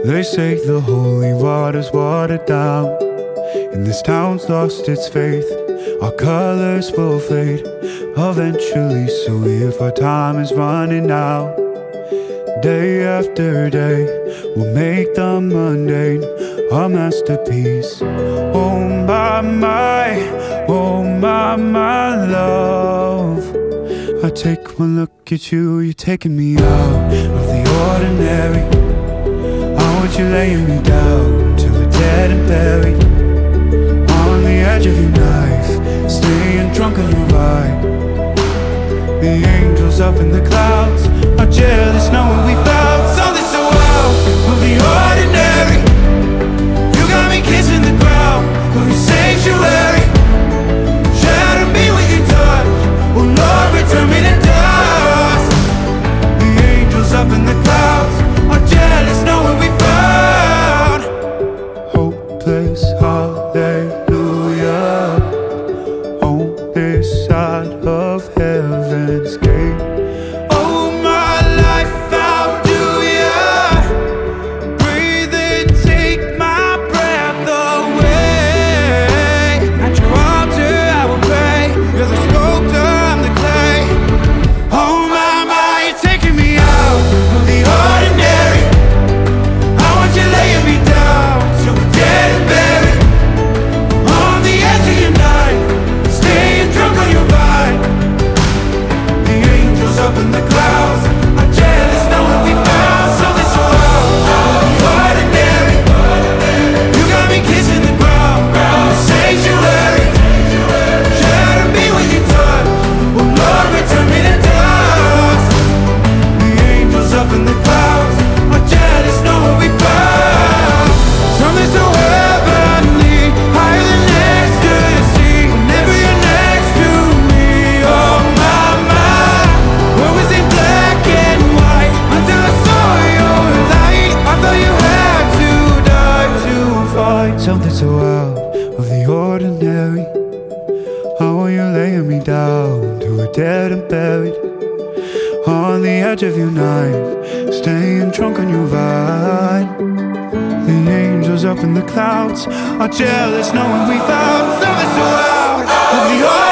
They say the holy water's watered down, and this town's lost its faith. Our colors will fade eventually, so if our time is running out, day after day, we'll make the mundane a masterpiece. Oh my, oh my love. I take one look at you, you're taking me out of the ordinary. I want you laying me down till we're dead and buried, on the edge of your knife, staying drunk on your vibe. The angels up in the clouds are jealous knowing we found something so out of the ordinary. You got me kissing the ground of your sanctuary. Shatter me with your touch, oh Lord, return me to dust. The angels up in the clouds are jealous knowing we found hopeless hallelujah on this side of heaven's gate. Oh my life, how do ya breathe and take my breath away? At your altar I will pray, you're the sculptor, I'm the clay. Oh my, you're taking me out of the ordinary. I want you laying me down till we're dead and buried, on the edge of your knife, staying drunk on your vine. The angels up in the clouds are jealous knowing we found something so out of the ordinary. You got me kissing the ground in the sanctuary. Shatter me with your touch, oh Lord, return me to dust. The angels up in the clouds are jealous knowing we found something so heavenly, higher than ecstasy. Whenever you're next to me, oh my, where was it black and white until I saw your light? I thought you had to die to find something so out of the ordinary. I want you laying me down till we're dead and buried, on the edge of your knife, staying drunk on your vine. The angels up in the clouds are jealous knowing we found something so out of the ordinary.